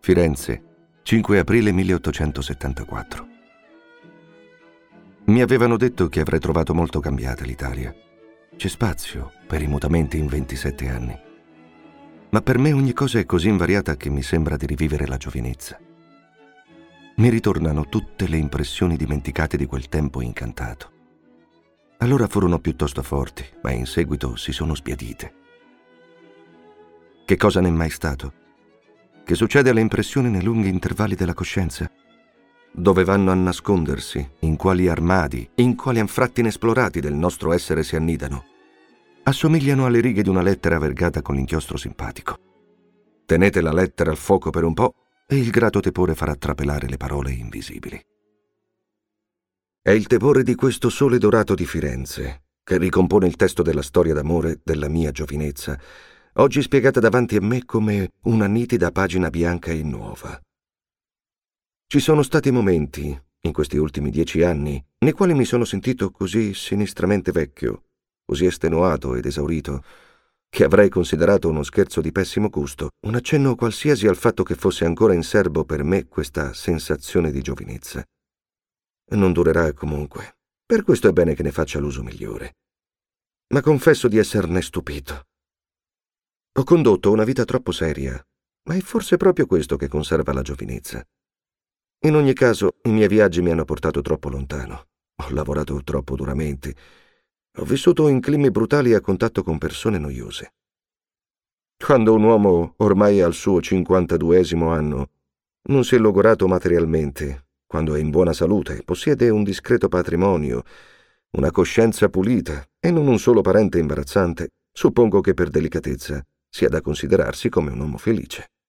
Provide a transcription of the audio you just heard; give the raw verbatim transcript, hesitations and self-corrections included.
Firenze, cinque aprile milleottocentosettantaquattro. Mi avevano detto che avrei trovato molto cambiata l'Italia. C'è spazio per i mutamenti in ventisette anni. Ma per me ogni cosa è così invariata che mi sembra di rivivere la giovinezza. Mi ritornano tutte le impressioni dimenticate di quel tempo incantato. Allora furono piuttosto forti, ma in seguito si sono sbiadite. Che cosa n'è mai stato? Che succede alle impressioni nei lunghi intervalli della coscienza? Dove vanno a nascondersi? In quali armadi? In quali anfratti inesplorati del nostro essere si annidano? Assomigliano alle righe di una lettera vergata con l'inchiostro simpatico. Tenete la lettera al fuoco per un po' e il grato tepore farà trapelare le parole invisibili. È il tepore di questo sole dorato di Firenze che ricompone il testo della storia d'amore della mia giovinezza, oggi spiegata davanti a me come una nitida pagina bianca e nuova. Ci sono stati momenti, in questi ultimi dieci anni, nei quali mi sono sentito così sinistramente vecchio, così estenuato ed esaurito, che avrei considerato uno scherzo di pessimo gusto, un accenno qualsiasi al fatto che fosse ancora in serbo per me questa sensazione di giovinezza. Non durerà comunque. Per questo è bene che ne faccia l'uso migliore. Ma confesso di esserne stupito. Ho condotto una vita troppo seria, ma è forse proprio questo che conserva la giovinezza. In ogni caso, i miei viaggi mi hanno portato troppo lontano. Ho lavorato troppo duramente. Ho vissuto in climi brutali a contatto con persone noiose. Quando un uomo ormai è al suo cinquantaduesimo anno, non si è logorato materialmente, quando è in buona salute, possiede un discreto patrimonio, una coscienza pulita e non un solo parente imbarazzante, suppongo che per delicatezza sia da considerarsi come un uomo felice.